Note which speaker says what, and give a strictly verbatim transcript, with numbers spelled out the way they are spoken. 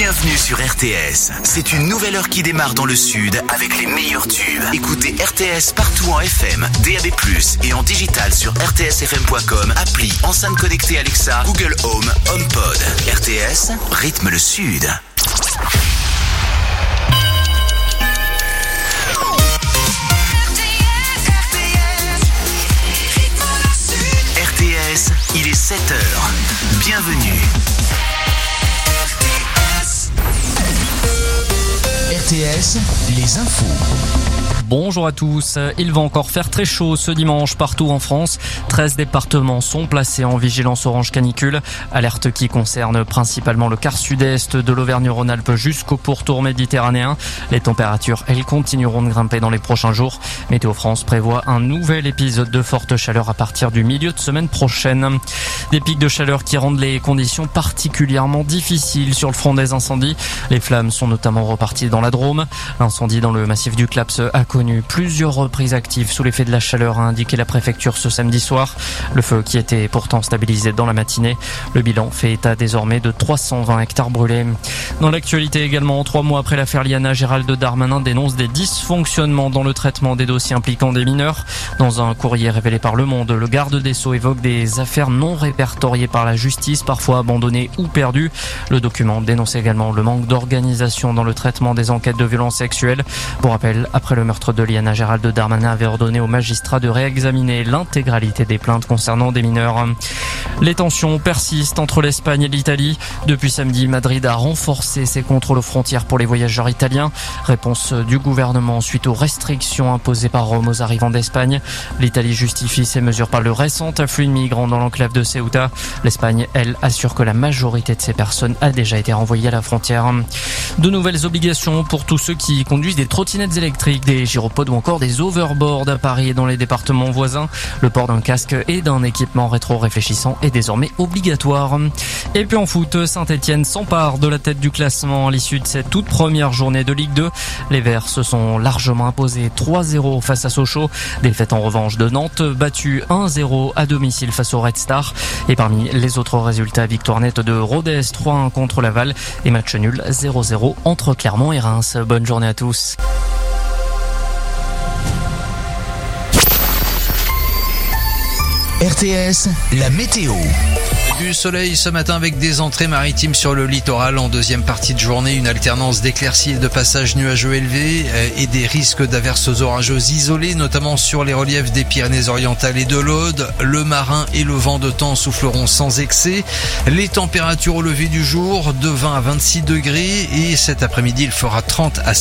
Speaker 1: Bienvenue sur R T S. C'est une nouvelle heure qui démarre dans le sud avec les meilleurs tubes. Écoutez R T S partout en F M, D A B plus, et en digital sur r t s f m point com, appli, enceinte connectée Alexa, Google Home, HomePod. R T S, rythme le sud. R T S, il est sept heures. Bienvenue. R T S, les infos.
Speaker 2: Bonjour à tous. Il va encore faire très chaud ce dimanche partout en France. treize départements sont placés en vigilance orange canicule. Alerte qui concerne principalement le quart sud-est de l'Auvergne-Rhône-Alpes jusqu'au pourtour méditerranéen. Les températures, elles, continueront de grimper dans les prochains jours. Météo France prévoit un nouvel épisode de forte chaleur à partir du milieu de semaine prochaine. Des pics de chaleur qui rendent les conditions particulièrement difficiles sur le front des incendies. Les flammes sont notamment reparties dans la Drôme. L'incendie dans le massif du Claps a connu plusieurs reprises actives sous l'effet de la chaleur, a indiqué la préfecture ce samedi soir. Le feu qui était pourtant stabilisé dans la matinée. Le bilan fait état désormais de trois cent vingt hectares brûlés. Dans l'actualité également, trois mois après l'affaire Liana, Gérald Darmanin dénonce des dysfonctionnements dans le traitement des dossiers impliquant des mineurs. Dans un courrier révélé par Le Monde, le garde des Sceaux évoque des affaires non répertoriées par la justice, parfois abandonnées ou perdues. Le document dénonce également le manque d'organisation dans le traitement des enquêtes de violences sexuelles. Pour rappel, après le meurtre de Liana, Gérald Darmanin avait ordonné aux magistrats de réexaminer l'intégralité des plaintes concernant des mineurs. Les tensions persistent entre l'Espagne et l'Italie. Depuis samedi, Madrid a renforcé ses contrôles aux frontières pour les voyageurs italiens. Réponse du gouvernement suite aux restrictions imposées par Rome aux arrivants d'Espagne. L'Italie justifie ces mesures par le récent afflux de migrants dans l'enclave de Ceuta. L'Espagne, elle, assure que la majorité de ces personnes a déjà été renvoyée à la frontière. De nouvelles obligations pour tous ceux qui conduisent des trottinettes électriques, des gyropodes ou encore des overboards à Paris et dans les départements voisins. Le port d'un casque et d'un équipement rétro-réfléchissant est désormais obligatoire. Et puis en foot, Saint-Etienne s'empare de la tête du classement à l'issue de cette toute première journée de Ligue deux. Les Verts se sont largement imposés trois zéro face à Sochaux. Défaite en revanche de Nantes, battue un zéro à domicile face au Red Star. Et parmi les autres résultats, victoire nette de Rodez trois un contre Laval et match nul zéro zéro entre Clermont et Reims. Bonne journée à tous.
Speaker 1: R T S, la météo.
Speaker 3: Du soleil ce matin avec des entrées maritimes sur le littoral. En deuxième partie de journée, une alternance d'éclaircies et de passages nuageux élevés et des risques d'averses orageuses isolées, notamment sur les reliefs des Pyrénées-Orientales et de l'Aude. Le marin et le vent de temps souffleront sans excès. Les températures au lever du jour de vingt à vingt-six degrés et cet après-midi, il fera trente à